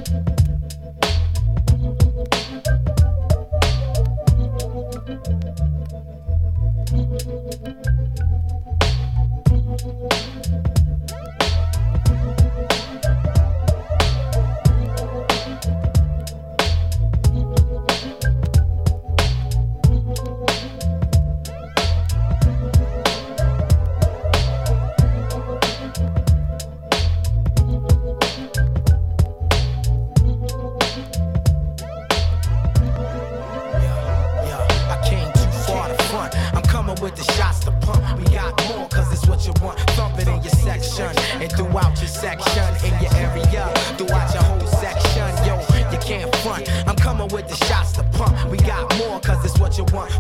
With the shots to pump, we got more, cause it's what you want. Thump it in your section, and throughout your section, in your area, throughout your whole section. Yo, you can't front. I'm coming with the shots to pump, we got more, cause it's what you want.